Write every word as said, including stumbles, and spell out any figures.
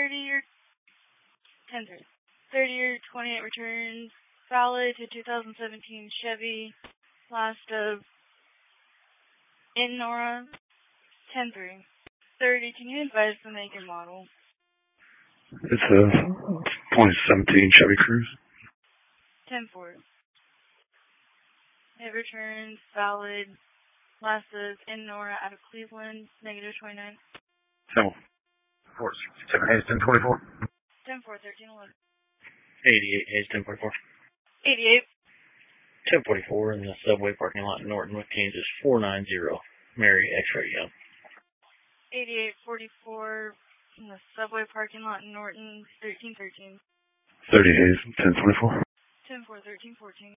thirty-year, ten three. thirty-year, twenty-eight returns, valid to two thousand seventeen Chevy, last of Innora, ten three. thirty, can you advise the make and model? It's a twenty seventeen Chevy Cruze. ten four. It returns, valid, last of Innora out of Cleveland, negative twenty-nine. ten four. seven Hayes, ten twenty-four. ten four, thirteen eleven. eighty-eight Hayes, ten forty-four. eighty-eight. ten forty-four in the subway parking lot in Norton with Kansas, four nine zero. Mary X-Ray Young. eighty-eight forty-four in the subway parking lot in Norton, thirteen thirteen. thirty Hayes, ten twenty-four. ten four, thirteen fourteen.